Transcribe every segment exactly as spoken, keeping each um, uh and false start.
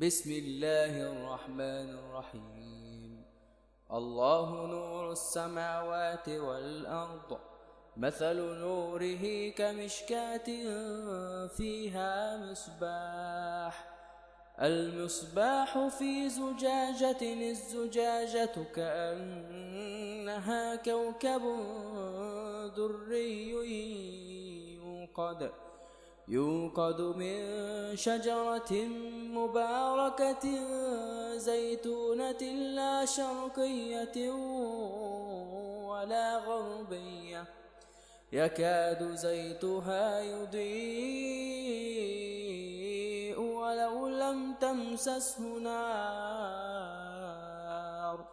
بسم الله الرحمن الرحيم. الله نور السماوات والأرض، مثل نوره كمشكاة فيها مصباح، المصباح في زجاجة، الزجاجة كأنها كوكب دري يوقد يوقد من شجرة مباركة زيتونة لا شرقية ولا غربية، يكاد زيتها يضيء ولو لم تمسسه نار،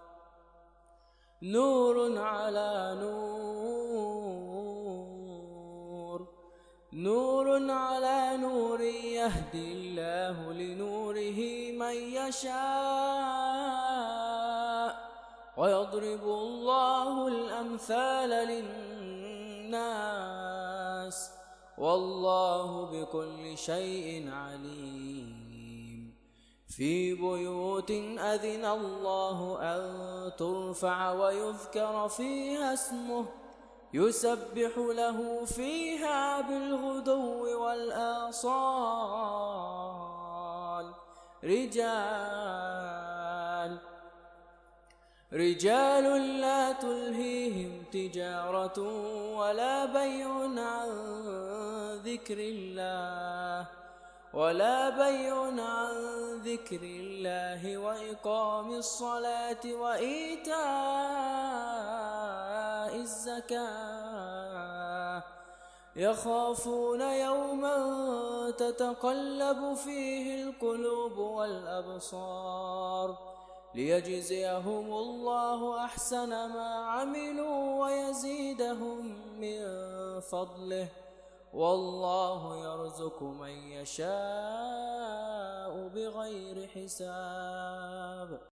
نور على نور، نور على نور، يهدي الله لنوره من يشاء، ويضرب الله الأمثال للناس، والله بكل شيء عليم. في بيوت أذن الله أن ترفع ويذكر فيها اسمه، يسبح له فيها بالغدو والآصال رجال رجال لا تلهيهم تجارة ولا بيع عن ذكر الله ولا بيع عن ذكر الله وإقام الصلاة وإيتاء الزكاة، يخافون يوما تتقلب فيه القلوب والأبصار، ليجزيهم الله أحسن ما عملوا ويزيدهم من فضله، والله يرزق من يشاء بغير حساب.